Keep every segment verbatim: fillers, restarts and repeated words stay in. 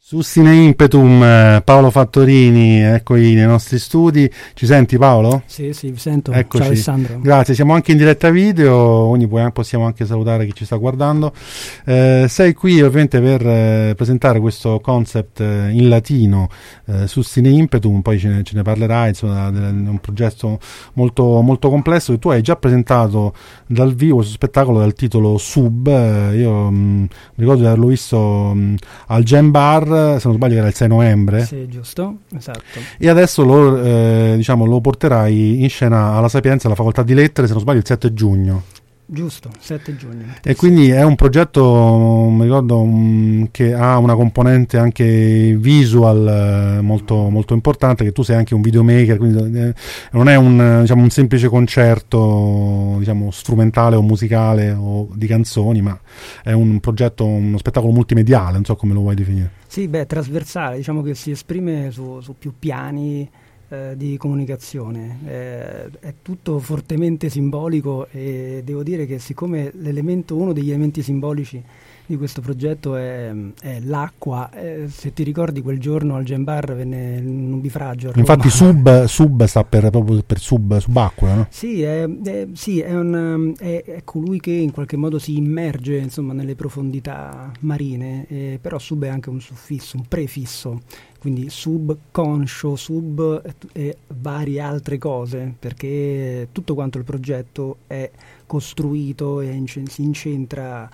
Sustine Impetum, Paolo Fattorini, eccoci nei nostri studi. Ci senti, Paolo? Sì, sì, vi sento. Eccoci. Ciao Alessandro. Grazie, siamo anche in diretta video, quindi possiamo anche salutare chi ci sta guardando. Eh, sei qui ovviamente per eh, presentare questo concept eh, in latino, eh, Sustine Impetum, poi ce ne, ce ne parlerai, insomma, è un progetto molto, molto complesso che tu hai già presentato dal vivo questo spettacolo dal titolo Sub. Eh, io mh, ricordo di averlo visto mh, al Jam Bar, se non sbaglio era il sei novembre. Sì, giusto, esatto. E adesso lo, eh, diciamo, lo porterai in scena alla Sapienza, alla Facoltà di Lettere, se non sbaglio il sette giugno. Giusto, sette giugno. E quindi è un progetto, mi ricordo, um, che ha una componente anche visual eh, molto, molto importante, che tu sei anche un videomaker, quindi eh, non è un, diciamo, un semplice concerto, diciamo, strumentale o musicale o di canzoni, ma è un progetto, uno spettacolo multimediale, non so come lo vuoi definire. Sì, beh, trasversale, diciamo che si esprime su, su più piani eh, di comunicazione, eh, è tutto fortemente simbolico e devo dire che siccome l'elemento, uno degli elementi simbolici di questo progetto è, è l'acqua, eh, se ti ricordi quel giorno al Jam Bar venne un nubifragio. Infatti sub, sub sta per, proprio per sub, subacquea, no? Sì, è, è, sì è, un, è, è colui che in qualche modo si immerge, insomma, nelle profondità marine, eh, però sub è anche un suffisso, un prefisso, quindi subconscio, sub e, e varie altre cose, perché tutto quanto il progetto è costruito e inc- si incentra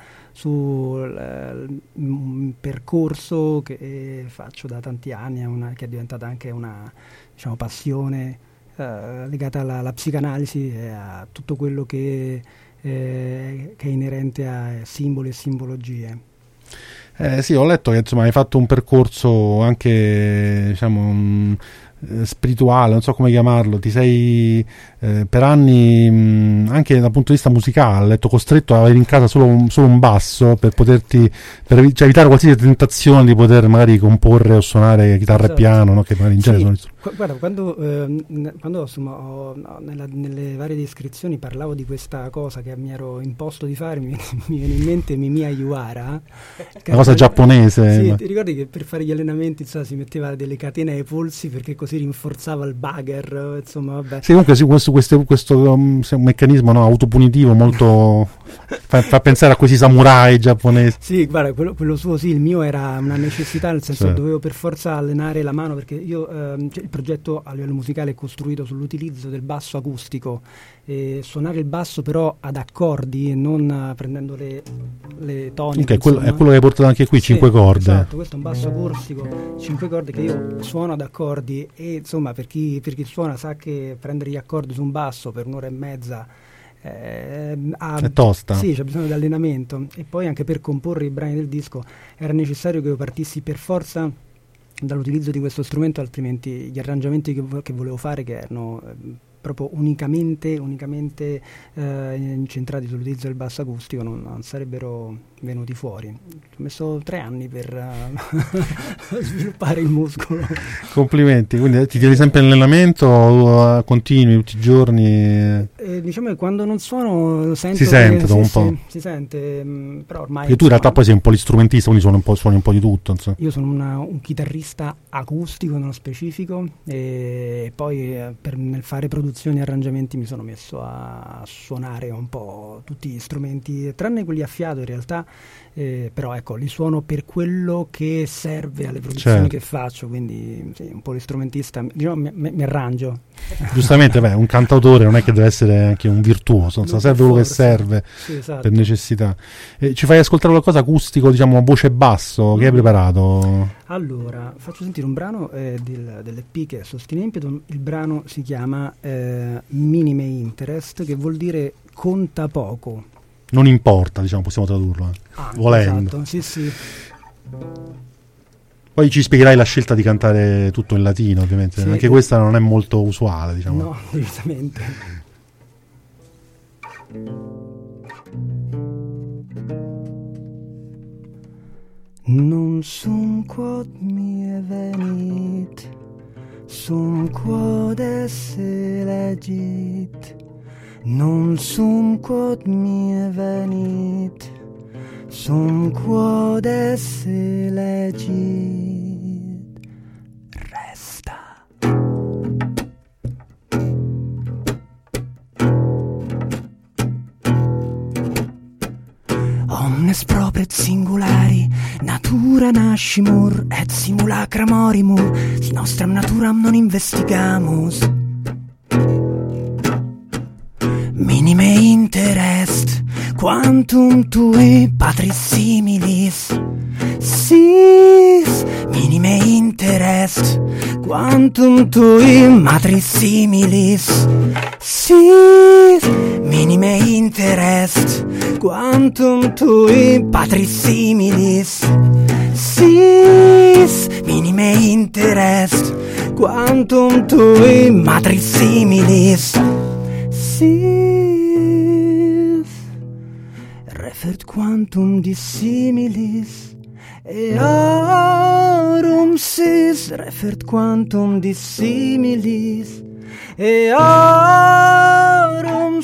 sul uh, percorso che faccio da tanti anni, è una, che è diventata anche una, diciamo, passione uh, legata alla, alla psicanalisi e a tutto quello che, eh, che è inerente a simboli e simbologie. Eh, sì, ho letto che insomma hai fatto un percorso anche, diciamo, um, spirituale, non so come chiamarlo, ti sei eh, per anni mh, anche dal punto di vista musicale, ho letto, costretto ad avere in casa solo un, solo un basso per poterti per evi- cioè, evitare qualsiasi tentazione di poter magari comporre o suonare chitarra esatto. e piano, no? Che magari in genere sì, sono... Qu- guarda, quando, eh, quando insomma, ho, no, nella, nelle varie descrizioni parlavo di questa cosa che mi ero imposto di fare, mi, mi viene in mente Mimiya Yuara, una cosa giapponese. Sì, ti ricordi che per fare gli allenamenti insomma, si metteva delle catene ai polsi perché così rinforzava il bugger, insomma, vabbè. Sì, comunque sì, questo, questo, questo um, un meccanismo no, autopunitivo molto fa, fa pensare a questi samurai giapponesi. Sì, guarda, quello, quello suo sì, il mio era una necessità, nel senso che certo. dovevo per forza allenare la mano, perché io ehm, cioè, il progetto a livello musicale è costruito sull'utilizzo del basso acustico, e suonare il basso però ad accordi e non uh, prendendo le, le toniche. Okay, quello, è quello che hai portato anche qui, sì, cinque corde. Esatto, questo è un basso acustico, cinque corde che io suono ad accordi e insomma per chi, per chi suona sa che prendere gli accordi su un basso per un'ora e mezza eh, ha, è tosta. Sì, c'è bisogno di allenamento, e poi anche per comporre i brani del disco era necessario che io partissi per forza dall'utilizzo di questo strumento, altrimenti gli arrangiamenti che, che volevo fare, che erano eh, proprio unicamente, unicamente eh, incentrati sull'utilizzo del basso acustico, non, non sarebbero venuti fuori. Ho messo tre anni per uh, sviluppare il muscolo. Complimenti, quindi ti tieni sempre in allenamento o continui tutti i giorni? Eh, diciamo che quando non suono sento si sente che, dopo sì, un po'. Sì, si sente, mh, però ormai... Perché tu in realtà poi sei un polistrumentista, quindi suoni un po', suoni un po' di tutto. Insomma. Io sono una, un chitarrista acustico nello specifico, e poi eh, per, nel fare produzioni e arrangiamenti mi sono messo a suonare un po' tutti gli strumenti, tranne quelli a fiato in realtà. Eh, però ecco, li suono per quello che serve alle produzioni certo. che faccio, quindi sì, un polistrumentista, diciamo, mi, mi, mi arrangio. Giustamente, beh, un cantautore non è che deve essere anche un virtuoso, non serve quello che serve sì, esatto. per necessità. Eh, ci fai ascoltare qualcosa acustico, diciamo voce basso, che hai preparato? Allora, faccio sentire un brano eh, del, dell'E P che è Sustine Impetum. Il brano si chiama eh, Minime Interest, che vuol dire conta poco. Non importa, diciamo, possiamo tradurlo, eh. ah, volendo. Esatto, sì, sì. Poi ci spiegherai la scelta di cantare tutto in latino, ovviamente. Sì, anche eh, questa non è molto usuale, diciamo. No, decisamente. Non sun quod mie venit, sum quod esse legit. Non sum quod mie venit, sum quod esse legit. omnes propret singulari, natura nascimur, et simulacra morimur, si nostram naturam non investigamus. Minime interest, quantum tui patris similis, sis, minime interest, quantum tui matris similis, sis, minime interest, quantum tui patris similis, sis, minime interest, quantum tui matris similis, sis, refert quantum dissimilis, earum sis, refert quantum dissimilis, earum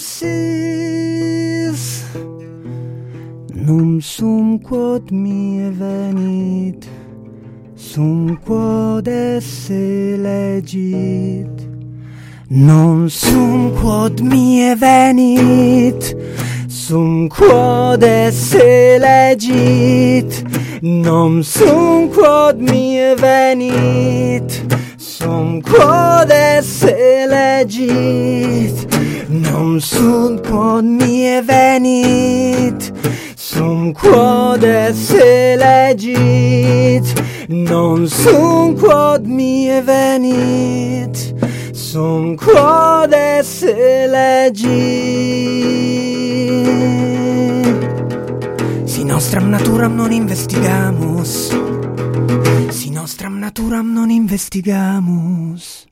sis, num sum quod mie venit, sum quod esse legit, non sum quod mie venit, sum quod esse legit, non sum quod mie venit, sum quod esse legit, non sum quod mie venit, sum quod esse legit, non sum quod mie venit, sum quod esse legit. Si nostram naturam non investigamus, si nostram naturam non investigamus.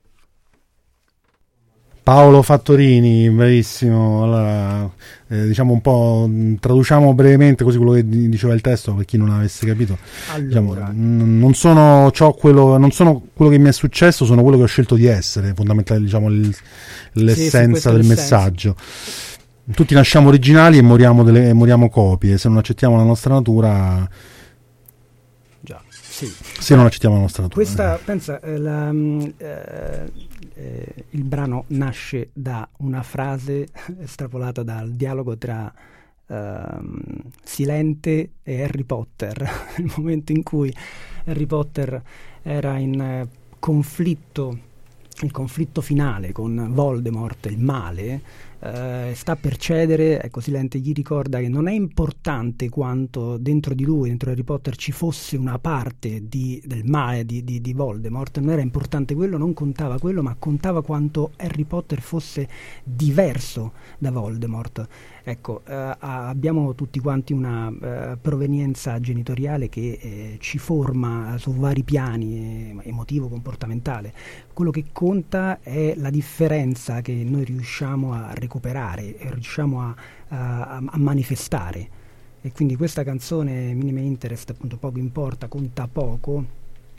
Paolo Fattorini, bravissimo. Allora, eh, diciamo un po', traduciamo brevemente così quello che diceva il testo per chi non avesse capito. Allora. Diciamo, n- non sono ciò quello, non sono quello che mi è successo, sono quello che ho scelto di essere, fondamentalmente, diciamo, il, l'essenza sì, del l'essenza. messaggio. Tutti nasciamo originali e moriamo, delle, moriamo copie. Se non accettiamo la nostra natura, Già, sì. se non accettiamo la nostra natura. Questa, pensa, eh, la, eh, eh, il brano nasce da una frase estrapolata dal dialogo tra ehm, Silente e Harry Potter, il momento in cui Harry Potter era in eh, conflitto, il conflitto finale con Voldemort, il male, eh, sta per cedere. Ecco, Silente gli ricorda che non è importante quanto dentro di lui, dentro Harry Potter, ci fosse una parte di, del male di, di, di Voldemort. Non era importante quello, non contava quello, ma contava quanto Harry Potter fosse diverso da Voldemort. Ecco, eh, abbiamo tutti quanti una eh, provenienza genitoriale che eh, ci forma su vari piani, eh, emotivo, comportamentale. Quello che conta è la differenza che noi riusciamo a recuperare e riusciamo a, a, a manifestare. E quindi questa canzone, Minime Interest, appunto, poco importa, conta poco,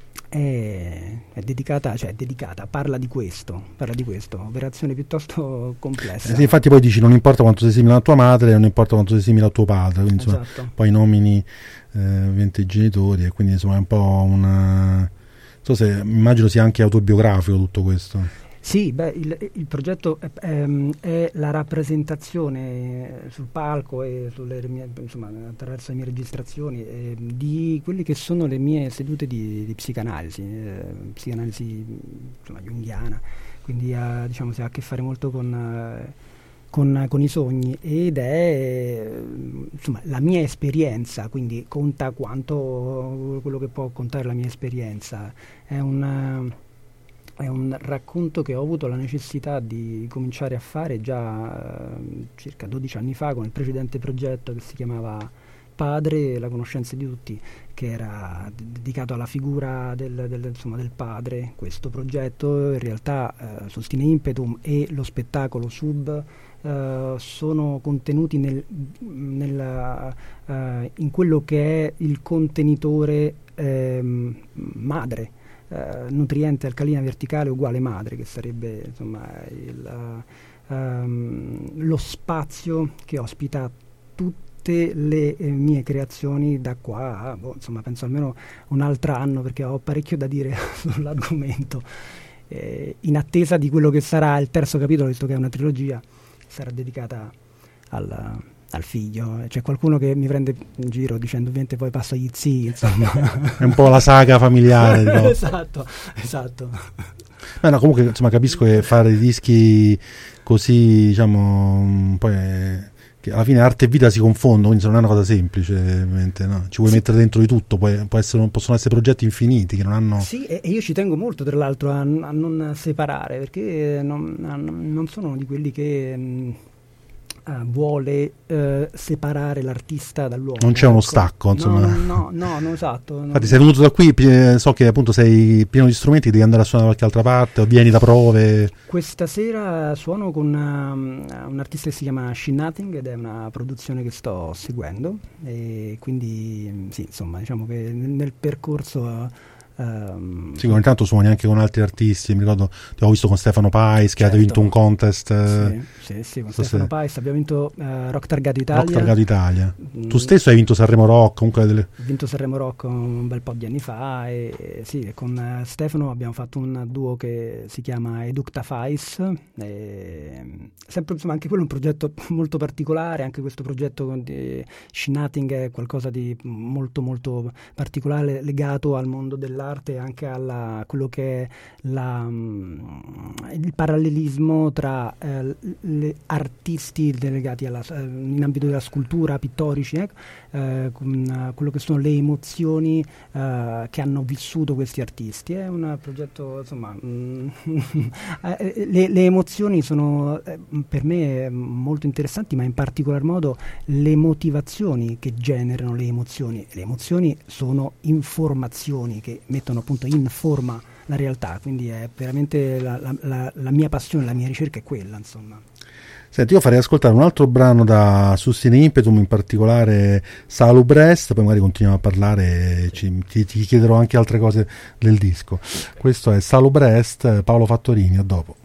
è, è dedicata, cioè è dedicata, parla di questo, parla di questo, operazione piuttosto complessa. Eh sì, infatti poi dici non importa quanto sei simile a tua madre, non importa quanto sei simile a tuo padre, quindi insomma, Esatto. poi nomini eh, ovviamente i genitori e quindi insomma è un po' una... non so se immagino sia anche autobiografico tutto questo. Sì, beh, il, il progetto è, è, è la rappresentazione sul palco e sulle mie, insomma, attraverso le mie registrazioni eh, di quelle che sono le mie sedute di, di psicanalisi, eh, psicanalisi insomma, junghiana, quindi ha, diciamo, si ha a che fare molto con, eh, con, con i sogni, ed è insomma la mia esperienza, quindi conta quanto quello che può contare la mia esperienza. È un... È un racconto che ho avuto la necessità di cominciare a fare già eh, circa dodici anni fa con il precedente progetto che si chiamava Padre, la conoscenza di tutti, che era d- dedicato alla figura del, del, insomma, del padre. Questo progetto in realtà eh, Sostine Impetum e lo spettacolo Sub eh, sono contenuti nel, nel, eh, in quello che è il contenitore eh, madre. Uh, nutriente alcalina verticale uguale madre, che sarebbe insomma il, uh, um, lo spazio che ospita tutte le eh, mie creazioni da qua a, boh, insomma penso almeno un altro anno, perché ho parecchio da dire sull'argomento, eh, in attesa di quello che sarà il terzo capitolo, visto che è una trilogia, sarà dedicata alla al figlio. C'è qualcuno che mi prende in giro dicendo ovviamente poi passa agli zii, insomma. È un po' la saga familiare. No? Esatto, esatto. Beh, no, comunque insomma capisco che fare dei dischi così, diciamo, poi è, che alla fine arte e vita si confondono, quindi non è una cosa semplice, ovviamente, no? Ci vuoi sì. mettere dentro di tutto, poi può essere, possono essere progetti infiniti che non hanno... Sì, e io ci tengo molto tra l'altro a, a non separare, perché non, a, non sono uno di quelli che... Mh, Uh, vuole uh, separare l'artista dall'uomo. Non c'è uno ecco. stacco, insomma. No, no, no, no esatto. Infatti no. Sei venuto da qui, so che appunto sei pieno di strumenti, devi andare a suonare da qualche altra parte o vieni da prove. Questa sera suono con um, un artista che si chiama She Nothing ed è una produzione che sto seguendo e quindi sì, insomma, diciamo che nel, nel percorso... Uh, Um, sì, ogni tanto suoni anche con altri artisti. Mi ricordo, ti avevo visto con Stefano Pais, che certo. ha vinto un contest. Sì, sì, sì con so Stefano se... Pais abbiamo vinto uh, Rock Targato Italia. Rock Targato Italia. Mm. Tu stesso hai vinto Sanremo Rock. Comunque delle... Ho vinto Sanremo Rock un bel po' di anni fa. E, e sì, con uh, Stefano abbiamo fatto un duo che si chiama Educta Fais. E, sempre, insomma, anche quello è un progetto molto particolare. Anche questo progetto di She Nothing è qualcosa di molto, molto particolare, legato al mondo dell'arte e anche al La, quello che è la, um, il parallelismo tra eh, le artisti legati alla, eh, in ambito della scultura, pittorici, eh, eh, con, uh, quello che sono le emozioni uh, che hanno vissuto questi artisti. È un progetto, insomma, mm, le, le emozioni sono eh, per me molto interessanti, ma in particolar modo le motivazioni che generano le emozioni. Le emozioni sono informazioni che mettono appunto in forma la realtà, quindi è veramente la, la, la, la mia passione, la mia ricerca è quella, insomma. Senti, io farei ascoltare un altro brano da Sustina Impetum, in particolare Salubrest, poi magari continuiamo a parlare e ci, ti, ti chiederò anche altre cose del disco. Questo è Salubrest, Paolo Fattorini, a dopo.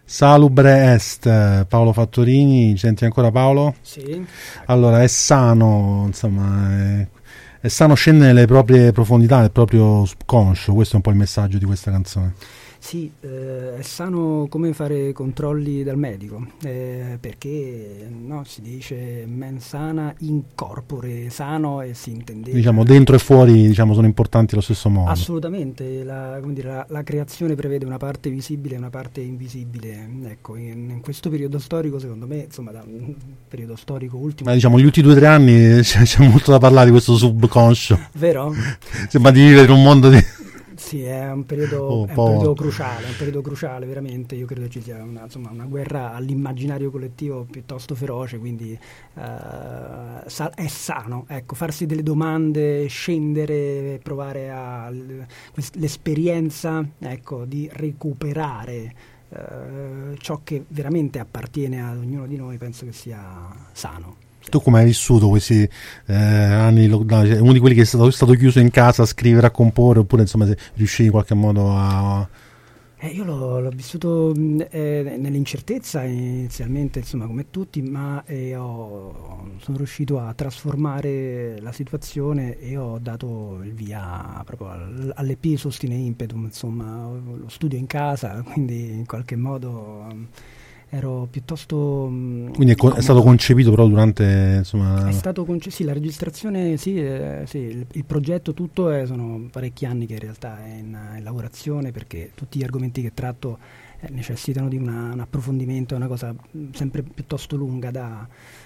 Salubre est, Paolo Fattorini, ci senti ancora Paolo? Sì. Allora, è sano, insomma, è, è sano scendere nelle proprie profondità, nel proprio subconscio, questo è un po' il messaggio di questa canzone. Sì, eh, è sano come fare controlli dal medico, eh, perché no, si dice mens sana in corpore sano e si intende... Diciamo dentro e fuori, diciamo, sono importanti allo stesso modo. Assolutamente, la, come dire, la, la creazione prevede una parte visibile e una parte invisibile. Ecco, in, in questo periodo storico, secondo me, insomma, da un periodo storico ultimo... Ma diciamo, gli ultimi due o tre anni c'è, c'è molto da parlare di questo subconscio. Vero? Sembra di vivere in un mondo di... Sì, è un periodo, oh, è un periodo cruciale, è un periodo cruciale veramente. Io credo ci sia una, insomma, una guerra all'immaginario collettivo piuttosto feroce, quindi uh, sa- è sano, ecco, farsi delle domande, scendere, provare a l- quest- l'esperienza, ecco, di recuperare uh, ciò che veramente appartiene ad ognuno di noi, penso che sia sano. Tu come hai vissuto questi eh, anni di lockdown? Cioè, uno di quelli che è stato, è stato chiuso in casa a scrivere, a comporre, oppure insomma se riuscivi in qualche modo a... Eh, io l'ho, l'ho vissuto eh, nell'incertezza inizialmente, insomma, come tutti, ma eh, ho, sono riuscito a trasformare la situazione e ho dato il via proprio all, all'E P Sostine Impetum, insomma, lo studio in casa, quindi in qualche modo... ero piuttosto... Quindi è, co- è stato concepito però durante, insomma... È stato concepito, sì, la registrazione, sì, eh, sì il, il progetto tutto è, sono parecchi anni che in realtà è in, in lavorazione, perché tutti gli argomenti che tratto eh, necessitano di una, un approfondimento, è una cosa sempre piuttosto lunga da,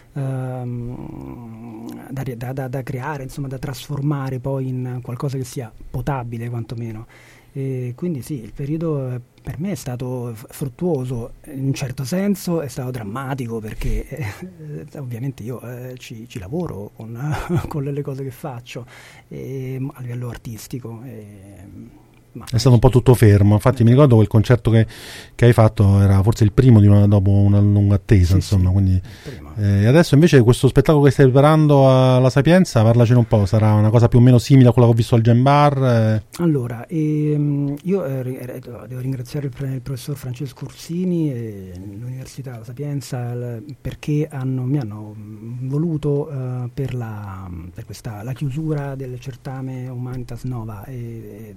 um, da, da, da, da creare, insomma, da trasformare poi in qualcosa che sia potabile quantomeno. E quindi sì, il periodo per me è stato fruttuoso, in un certo senso è stato drammatico, perché eh, ovviamente io eh, ci, ci lavoro con, con le cose che faccio e, a livello artistico. E, ma è stato un po' tutto fermo, infatti mi ricordo quel concerto che, che hai fatto era forse il primo di una, dopo una lunga attesa, sì, insomma, sì, quindi eh, adesso invece questo spettacolo che stai preparando alla Sapienza, parlacene un po', sarà una cosa più o meno simile a quella che ho visto al Gem Bar? Eh. Allora, ehm, io eh, devo ringraziare il, il professor Francesco Ursini e l'Università La Sapienza l- perché hanno, mi hanno voluto uh, per, la, per questa, la chiusura del certame Humanitas Nova e,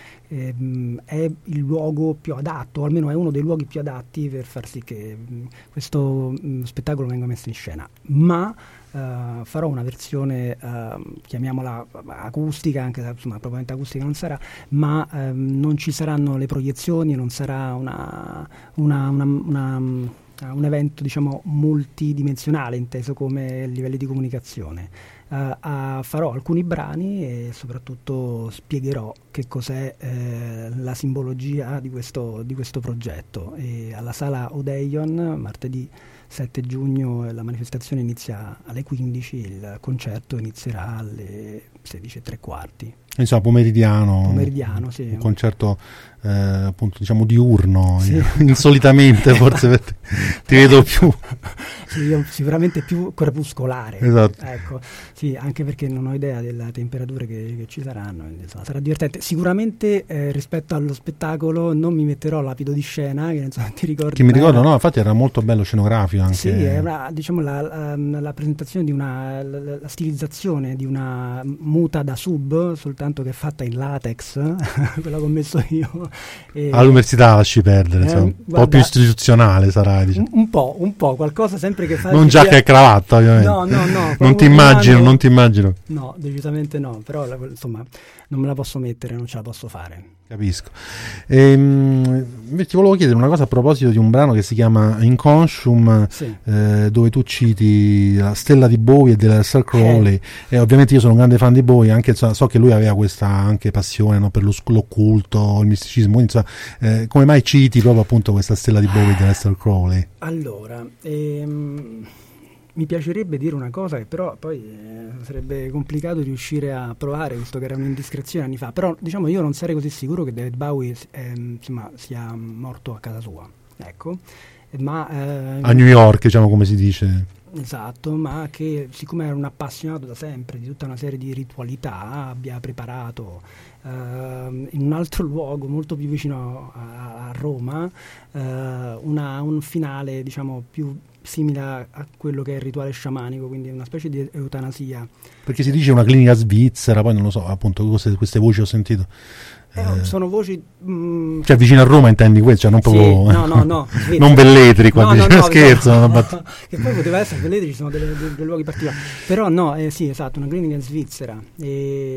e, e, è il luogo più adatto, o almeno è uno dei luoghi più adatti per far sì che mh, questo mh, spettacolo venga messo in scena, ma Uh, farò una versione, uh, chiamiamola acustica, anche se insomma probabilmente acustica non sarà, ma uh, non ci saranno le proiezioni, non sarà una, una, una, una, un evento, diciamo, multidimensionale, inteso come livelli di comunicazione. Uh, uh, farò alcuni brani e soprattutto spiegherò che cos'è eh, la simbologia di questo, di questo progetto. E alla Sala Odeion martedì sette giugno la manifestazione inizia alle quindici, il concerto inizierà alle sedici e tre quarti. Insomma, pomeridiano, pomeridiano sì. Un concerto eh, appunto diciamo diurno, sì. Insolitamente forse perché ti vedo più sì, io sicuramente più crepuscolare, esatto. Ecco, sì, anche perché non ho idea delle temperature che, che ci saranno, insomma, sarà divertente. Sicuramente eh, rispetto allo spettacolo non mi metterò lapido di scena, che insomma, ti ricordi? Che mi ricordo, no, infatti era molto bello scenografico anche. Sì, è una, diciamo la, la, la presentazione di una la, la stilizzazione di una muta da sub, soltanto che è fatta in latex, quella che ho messo io. E, all'università lasci perdere, eh, un guarda, po' più istituzionale sarà, diciamo. un, un po', un po', qualcosa sempre che fa. Non giacca e cravatta, ovviamente. No, no, no. Non ti immagino, non ti immagino. No, decisamente no, però insomma non me la posso mettere, non ce la posso fare. Capisco. Ehm, ti volevo chiedere una cosa a proposito di un brano che si chiama Inconscium, sì. eh, dove tu citi la stella di Bowie e della Sir Crowley, eh. e ovviamente io sono un grande fan di Bowie, anche so, so che lui aveva questa anche passione, no, per lo, l'occulto, il misticismo, quindi insomma, eh, come mai citi proprio appunto questa stella di Bowie e della Sir Crowley? Allora, ehm... mi piacerebbe dire una cosa che però poi eh, sarebbe complicato riuscire a provare, visto che era un'indiscrezione anni fa, però diciamo io non sarei così sicuro che David Bowie eh, insomma, sia morto a casa sua, ecco, ma... Eh, a New York, diciamo, come si dice... Esatto, ma che siccome era un appassionato da sempre di tutta una serie di ritualità, abbia preparato uh, in un altro luogo molto più vicino a, a Roma uh, una, un finale, diciamo, più simile a, a quello che è il rituale sciamanico, quindi una specie di eutanasia. Perché si dice una clinica svizzera, poi non lo so, appunto queste, queste voci ho sentito. Eh, sono voci mh, cioè vicino a Roma intendi questo, cioè non proprio sì, no no no non Velletri quando no, no, dice no, scherzo no, no, no, che poi poteva essere Velletri, ci sono delle, dei, dei luoghi particolari, però no, eh, sì, esatto, una clinica in Svizzera, eh,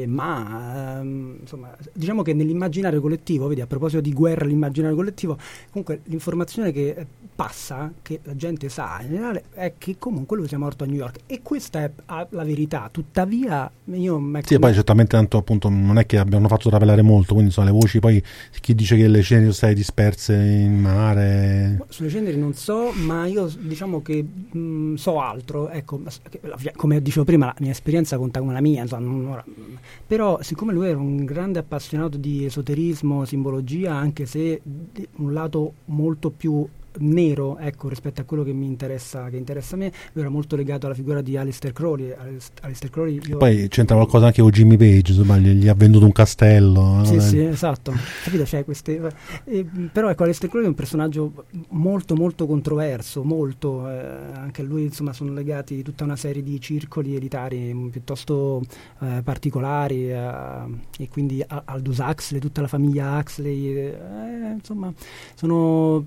ma ehm, insomma, diciamo che nell'immaginario collettivo, vedi, a proposito di guerra, l'immaginario collettivo, comunque l'informazione che passa, che la gente sa in generale, è che comunque lui sia morto a New York, e questa è la verità. Tuttavia io sì, poi certamente tanto appunto non è che abbiano fatto travelare molto, quindi sono le voci, poi chi dice che le ceneri sono state disperse in mare. Sulle ceneri non so, ma io diciamo che mh, so altro, ecco, come dicevo prima, la mia esperienza conta come la mia, insomma, non, però siccome lui era un grande appassionato di esoterismo, simbologia, anche se un lato molto più nero, ecco, rispetto a quello che mi interessa, che interessa a me, lui era molto legato alla figura di Aleister Crowley. Aleister Crowley io... Poi c'entra qualcosa anche con Jimmy Page, insomma, gli, gli ha venduto un castello. Sì, no? sì, esatto. Capito? C'è queste... eh, però ecco, Aleister Crowley è un personaggio molto molto controverso, molto, eh, anche a lui insomma sono legati tutta una serie di circoli elitari piuttosto eh, particolari, eh, e quindi Aldous Huxley, tutta la famiglia Huxley, eh, insomma sono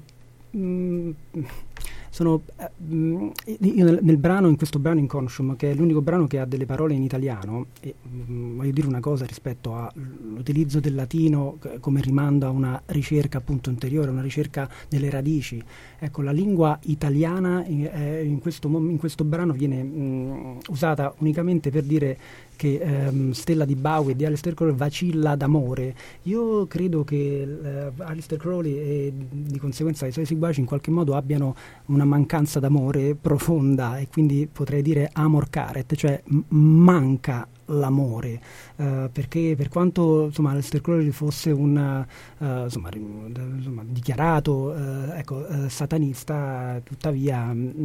Mm, sono mm, io nel, nel brano, in questo brano Inconscium, che è l'unico brano che ha delle parole in italiano, e mm, voglio dire una cosa rispetto all'utilizzo del latino come rimando a una ricerca appunto interiore, una ricerca delle radici. Ecco, la lingua italiana eh, in, questo, in questo brano viene mm, usata unicamente per dire che ehm, Stella di Bowie e di Aleister Crowley vacilla d'amore. Io credo che eh, Aleister Crowley e di conseguenza i suoi seguaci in qualche modo abbiano una mancanza d'amore profonda, e quindi potrei dire amor caret, cioè m- manca l'amore, uh, perché per quanto insomma Aleister Crowley fosse un uh, insomma, insomma dichiarato uh, ecco, uh, satanista, tuttavia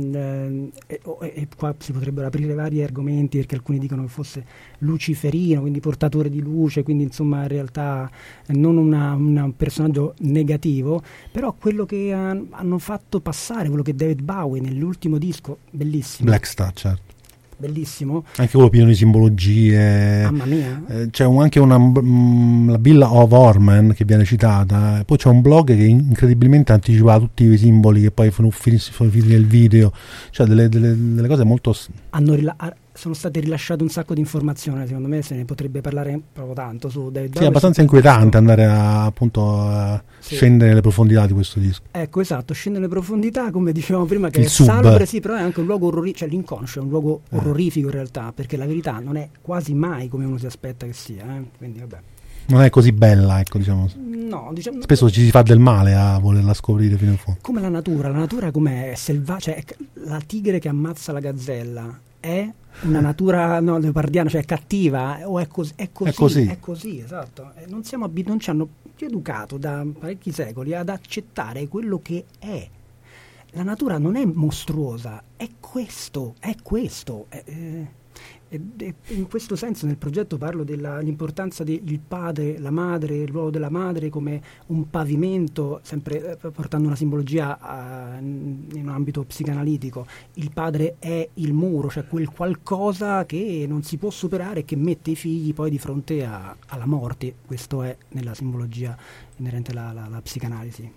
uh, e, e qua si potrebbero aprire vari argomenti, perché alcuni dicono che fosse luciferino, quindi portatore di luce, quindi insomma in realtà non una, una, un personaggio negativo, però quello che ha, hanno fatto passare, quello che David Bowie nell'ultimo disco, bellissimo, Black Star, certo, bellissimo, anche quello pieno di simbologie. Mamma mia, eh, c'è un, anche una mh, la Bill of Orman che viene citata, poi c'è un blog che incredibilmente anticipa tutti i simboli che poi sono finiti nel video, cioè delle, delle, delle cose molto hanno rila- sono state rilasciate un sacco di informazioni. Secondo me se ne potrebbe parlare proprio tanto su David Bowie. Sì, è abbastanza inquietante andare a, appunto a sì. scendere nelle profondità di questo disco. Ecco, esatto, scendere nelle profondità, come dicevamo prima, che il è sub. salubre, sì, però è anche un luogo orrorifico, cioè l'inconscio è un luogo eh. orrorifico in realtà, perché la verità non è quasi mai come uno si aspetta che sia, eh? Quindi vabbè. Non è così bella, ecco, diciamo. No, diciamo, spesso ci si fa del male a volerla scoprire fino in fondo. Come la natura, la natura com'è? Selvaggia, cioè la tigre che ammazza la gazzella è una natura no, leopardiana, cioè cattiva, o è, cos- è così? È così, è così, esatto. Eh, non, siamo abit- non ci hanno più educato da parecchi secoli ad accettare quello che è. La natura non è mostruosa, è questo, è questo. È, eh, E, e in questo senso nel progetto parlo dell'importanza del padre, la madre, il ruolo della madre come un pavimento, sempre eh, portando una simbologia uh, in un ambito psicanalitico. Il padre è il muro, cioè quel qualcosa che non si può superare e che mette i figli poi di fronte a, alla morte. Questo è nella simbologia inerente alla, alla, alla psicanalisi.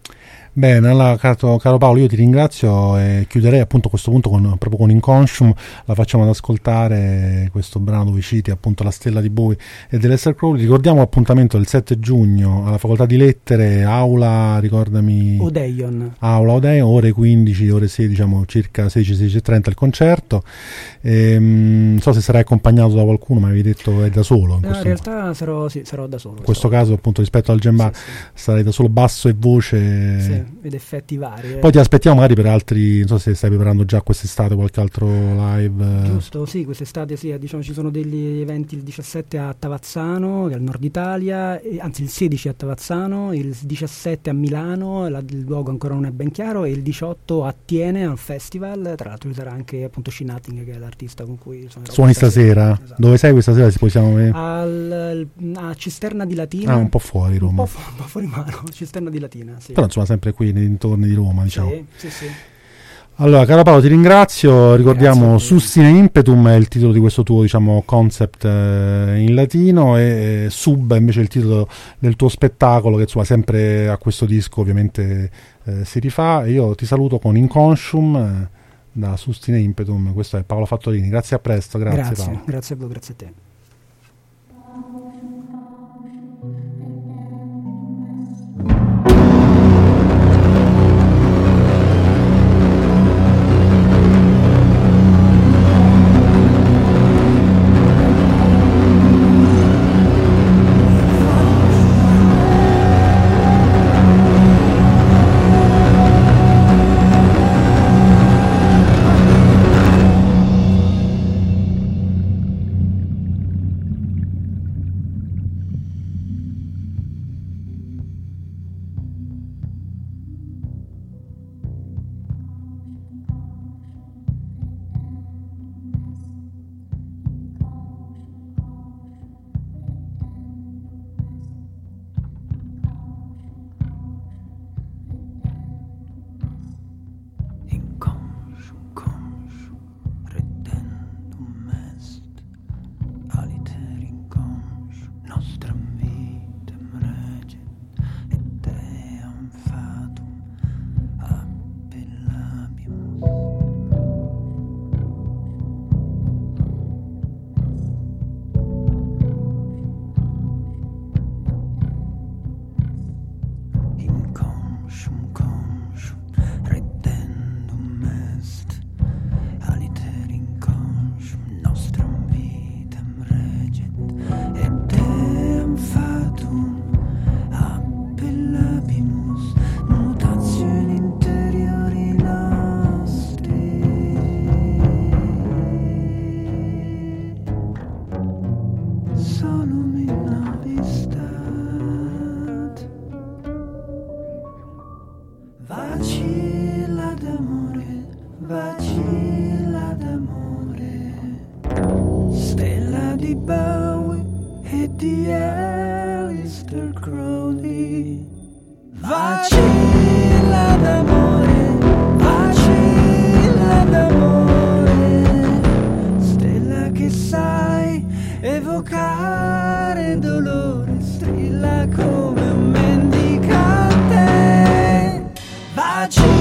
Bene, allora, caro, caro Paolo, io ti ringrazio e chiuderei appunto a questo punto con, proprio con Inconscium. La facciamo ad ascoltare questo brano dove citi appunto la Stella di Bowie e dell'Aleister Crowley. Ricordiamo l'appuntamento del sette giugno alla Facoltà di Lettere, aula, ricordami, Odeion, aula Odeion, ore quindici, ore sei, diciamo circa sedici, sedici e trenta il concerto. E, mh, non so se sarai accompagnato da qualcuno, ma avevi detto è da solo in, no, in realtà sarò, sì, sarò da solo in questo caso appunto rispetto al Gemba, sì, sì. Sarai da solo, basso e voce sì, ed effetti vari. Eh. Poi ti aspettiamo magari per altri, non so se stai preparando già quest'estate qualche altro live. Giusto, sì, quest'estate sì, diciamo ci sono degli eventi il diciassette a Tavazzano, che è al nord Italia, e, anzi il sedici a Tavazzano, il diciassette a Milano, la, il luogo ancora non è ben chiaro, e il diciotto a Tiene al festival, tra l'altro ci sarà anche appunto She Nothing, che è l'artista con cui sono. Suoni stasera? Esatto. Dove sei questa sera? Si possiamo vedere? Al, a Cisterna di Latina. Ah, un po' fuori Roma. Un po', fu- un po' fuori mano, Cisterna di Latina, sì. Però insomma sempre qui nei dintorni di Roma, diciamo. Sì, sì, sì. Allora, caro Paolo, ti ringrazio. Ricordiamo Sustine Impetum è il titolo di questo tuo, diciamo, concept eh, in latino, e eh, Sub è invece il titolo del tuo spettacolo, che insomma sempre a questo disco ovviamente eh, si rifà. E io ti saluto con Inconscium eh, da Sustine Impetum. Questo è Paolo Fattorini. Grazie, a presto. Grazie, grazie Paolo. Grazie a voi, grazie a te. Strilla come un mendicante, vacilla.